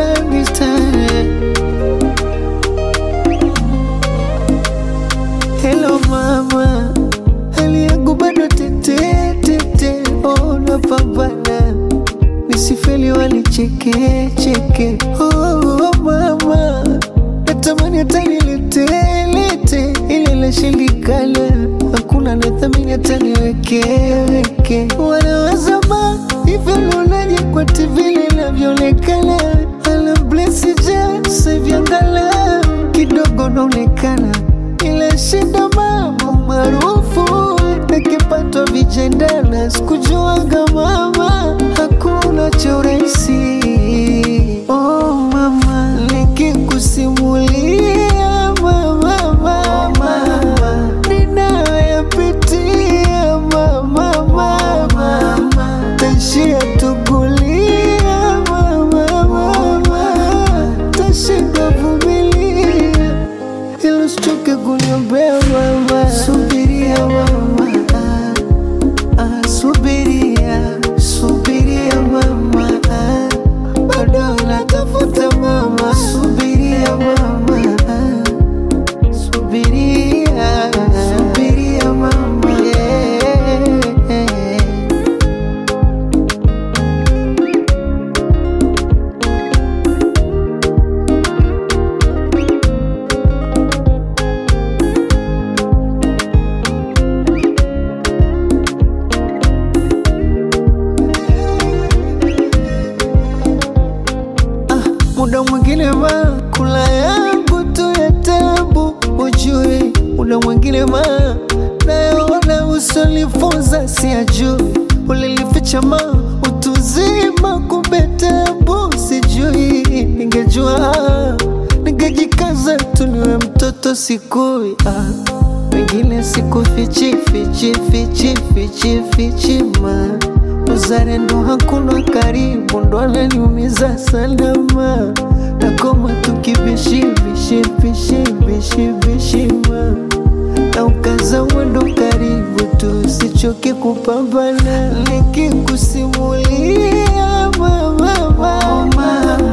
tani tani. Hello mama, hali yangu bado tete tete, oh napambana nisifeli wanicheke cheke. Oh mama, natamani hata nilete lete ile la shindikana, hakuna nathamini hata niweke weke. Wanawaza ma hivyo lunaje kwa TV linavyoonekana, ala bless just vyangala kidogo naonekana, ile shida mambo maarufu nikipatwa vijendana, sikujuanga mama hakuna cha urahisi. Oh mama, nikikusimulia mama mama ninayopitia mama mama, taishia tugulia mama mama, tashinda vumilia ilo sichoke kuniombea mama. Subiria mama, subiria, subiria mama, bado natafuta mama. Subiria mama, subiria, subiria mama, yeah. Muda mwingine ma kula yangu tu ya tabu, ujue muda mwingine ma naona usonifunza siyajui, ulilificha ma utuzima kumbe tabu sijui. Ningejua ningejikaza tu niwe mtoto sikui, wengine siku fichi fichi fichi fichi fichi ma uzalendo hakuna karibu, ndo ananiumiza salama. Nakoma tukibishi bishi bishi bishi bishima, na ukaza mwendo karibu tu sichoke kupambana. Nikikusimulia mama mama